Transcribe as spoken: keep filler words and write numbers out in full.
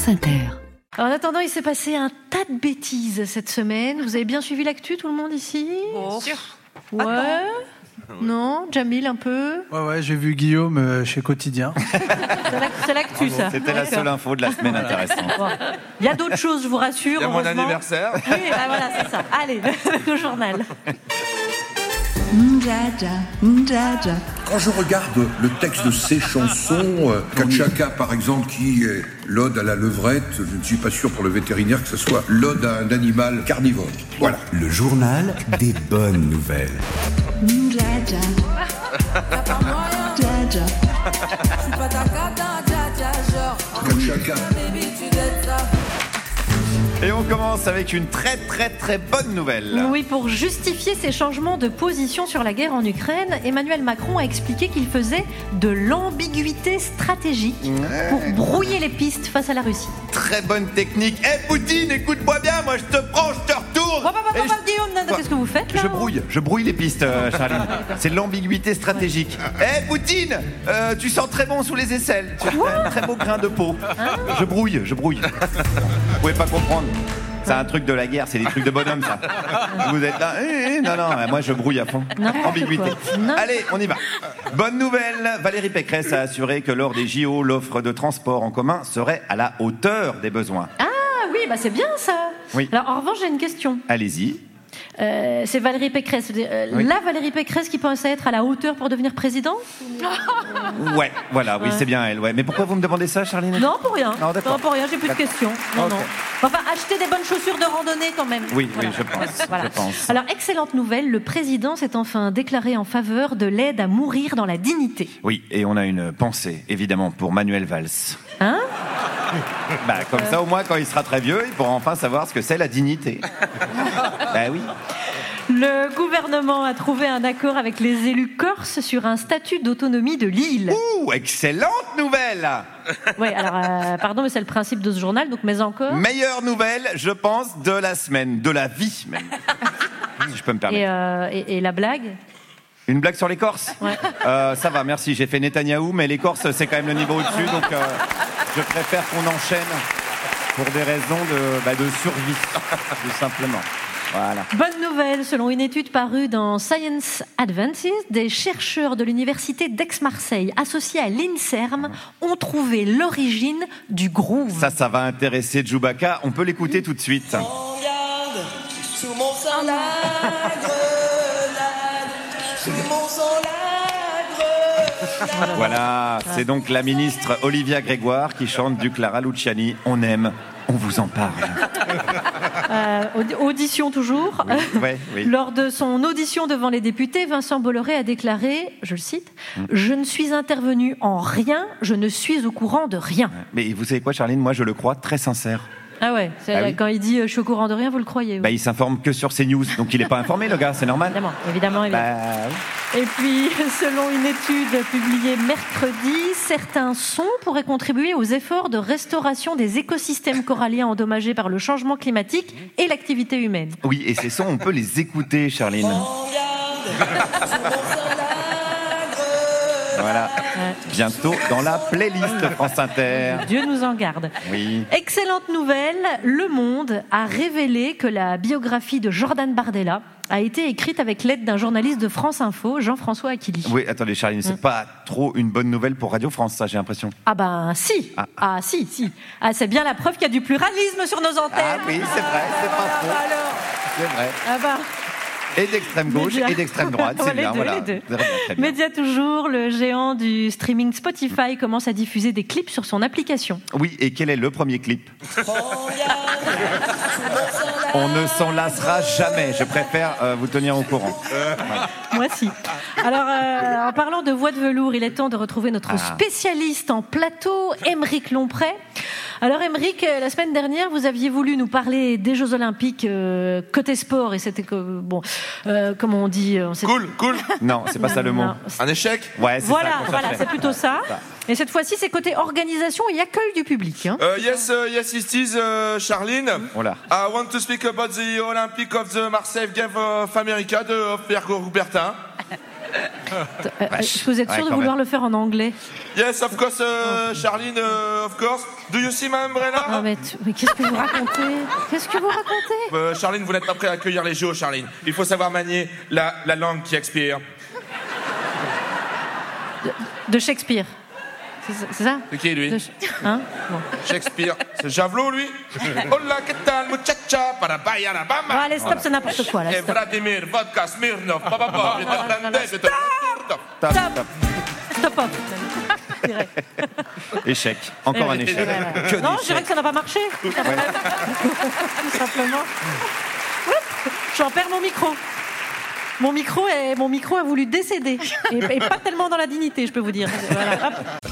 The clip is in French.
France Inter. Alors, en attendant, il s'est passé un tas de bêtises cette semaine. Vous avez bien suivi l'actu, tout le monde ici ? Bien sûr. Ouais. Non, Jamil un peu. Ouais, ouais, j'ai vu Guillaume euh, chez Quotidien. C'est l'actu, ça. C'était la seule info de la semaine intéressante. Bon. Il y a d'autres choses, je vous rassure. Il y a mon anniversaire. Oui, bah voilà, c'est ça. Allez, le journal. Quand je regarde le texte de ces chansons, euh, Kachaka par exemple, qui est l'ode à la levrette, je ne suis pas sûr pour le vétérinaire que ce soit l'ode à un animal carnivore. Voilà. Le journal des bonnes nouvelles. Kachaka. Et on commence avec une très très très bonne nouvelle. Oui, pour justifier ses changements de position sur la guerre en Ukraine, Emmanuel Macron a expliqué qu'il faisait de l'ambiguïté stratégique Ouais. pour brouiller les pistes face à la Russie. Très bonne technique. Eh hey, Poutine, écoute-moi bien, moi je te prends, je te retourne. Bon, bah, bah, bah, Et bah, je- Guillaume, Nana, qu'est-ce que vous faites là ? Je brouille, je brouille les pistes, euh, Charline. C'est l'ambiguïté stratégique. Eh hey, Poutine, euh, tu sens très bon sous les aisselles. Tu as un très beau grain de peau. Je brouille, je brouille. Vous pouvez pas comprendre. C'est un truc de la guerre, c'est des trucs de bonhomme, ça. Vous êtes là, eh, eh, non, non, moi je brouille à fond. N'importe Ambiguïté. quoi. N'importe Allez, on y va. Bonne nouvelle, Valérie Pécresse a assuré que lors des J O, l'offre de transport en commun serait à la hauteur des besoins. Ah oui, bah c'est bien ça. Oui. Alors en revanche, j'ai une question. Allez-y. Euh, c'est Valérie Pécresse, euh, Oui. la Valérie Pécresse qui pensait être à la hauteur pour devenir président ? Ouais, voilà, oui, Ouais. c'est bien elle. Ouais. Mais pourquoi vous me demandez ça, Charline ? Non, pour rien. Non, d'accord. Non, pour rien, j'ai plus de D'accord. questions. Non, Ok. non. Enfin, acheter des bonnes chaussures de randonnée quand même. Oui, Voilà. oui, je pense. Voilà. Je pense. Alors, excellente nouvelle, le président s'est enfin déclaré en faveur de l'aide à mourir dans la dignité. Oui, et on a une pensée, évidemment, pour Manuel Valls. Hein ? Bah, comme ça, au moins, quand il sera très vieux, il pourra enfin savoir ce que c'est la dignité. Bah oui. Le gouvernement a trouvé un accord avec les élus corses sur un statut d'autonomie de l'île. Ouh, excellente nouvelle. Oui, alors, euh, pardon, mais c'est le principe de ce journal, donc mais encore. Meilleure nouvelle, je pense, de la semaine, de la vie même. Si je peux me permettre. Et, euh, et, et la blague ? Une blague sur les Corses ? Ouais. Euh, ça va, merci. J'ai fait Netanyahou, mais les Corses, c'est quand même le niveau au-dessus, donc euh, je préfère qu'on enchaîne pour des raisons de, bah, de survie, tout simplement. Voilà. Bonne nouvelle, selon une étude parue dans Science Advances, des chercheurs de l'université d'Aix-Marseille associés à l'INSERM ont trouvé l'origine du groove. Ça, ça va intéresser Djoubaka. On peut l'écouter tout de suite. Regarde, sous mon sang la grenade, sous mon sang la grenade. Voilà, c'est donc la ministre Olivia Grégoire qui chante du Clara Luciani. On aime, on vous en parle. Euh, audi- audition toujours. Oui, ouais, oui. Lors de son audition devant les députés, Vincent Bolloré a déclaré, je le cite, Mm. « Je ne suis intervenu en rien, je ne suis au courant de rien. Mais vous savez quoi, Charline ? Moi, je le crois très sincère. » Ah ouais, c'est, Ah oui. quand il dit euh, « je suis au courant de rien », vous le croyez oui. Bah, il s'informe que sur CNews, donc il n'est pas informé, le gars, c'est normal. Évidemment, évidemment, évidemment. Bah, oui. Et puis, selon une étude publiée mercredi, certains sons pourraient contribuer aux efforts de restauration des écosystèmes coralliens endommagés par le changement climatique et l'activité humaine. Oui, et ces sons, on peut les écouter, Charline. Regarde, sous mon sang la grenade. Voilà. Bientôt dans la playlist France Inter. Dieu nous en garde. Oui. Excellente nouvelle, Le Monde a révélé que la biographie de Jordan Bardella a été écrite avec l'aide d'un journaliste de France Info, Jean-François Aquili. Oui, attendez, Charline, c'est pas trop une bonne nouvelle pour Radio France, ça, j'ai l'impression. Ah ben si, Ah. ah, si, si. Ah, c'est bien la preuve qu'il y a du pluralisme sur nos antennes. Ah oui, c'est vrai, c'est pas faux. Alors, C'est vrai. ah ben... Et d'extrême gauche Média. et d'extrême droite, c'est Les bien, deux, voilà. les deux. Très bien, très bien. Média toujours, le géant du streaming Spotify commence à diffuser des clips sur son application. Oui, et quel est le premier clip ? Regarde, sous mon sang la On ne s'en lassera jamais, je préfère euh, vous tenir au courant. Moi si. Alors, euh, en parlant de voix de velours, il est temps de retrouver notre Ah. spécialiste en plateau, Aymeric Lomprey. Alors, Aymeric, euh, la semaine dernière, vous aviez voulu nous parler des Jeux Olympiques euh, côté sport, et c'était que, bon, euh, comment on dit euh, on sait- Cool, cool. Non, c'est pas ça le mot. Non. Un échec. Ouais, c'est Voilà, ça qu'on voilà, cherchait. c'est plutôt ça. Et cette fois-ci, c'est côté organisation et accueil du public. Hein. Uh, yes, uh, yes, it is, uh, Charline. Oh là. I want to speak about the Olympic of the Marseille Games of America de of Pierre Coubertin. Est-ce que vous êtes sûr Ouais, de quand vouloir même. le faire en anglais? Yes, of course, uh, Charline, uh, of course. Do you see my umbrella? Non, mais, tu- mais qu'est-ce que vous racontez? Qu'est-ce que vous racontez? Euh, Charline, vous n'êtes pas prêt à accueillir les Géos, Charline. Il faut savoir manier la, la langue qui expire. De Shakespeare. C'est ça- C'est ça? C'est qui, lui? De Sh- Hein? Bon. Shakespeare. C'est Javelot, lui? Hola, que tal, muchacha? Para bailar a Bon, bamba. allez, stop, c'est n'importe quoi, là. Et Stop. Vladimir, vodka, Smirnov, papa, papa, non, non, non, Stop! Top, Stop. top. Stop, hop. Je dirais. Échec. Encore un Eh oui. échec. Voilà. Que Non, je dirais d'échecs. que ça n'a pas marché. Tout simplement. Tout simplement. Oups, j'en perds mon micro. Mon micro, est, mon micro a voulu décéder. Et, et pas tellement dans la dignité, je peux vous dire. Voilà. Hop.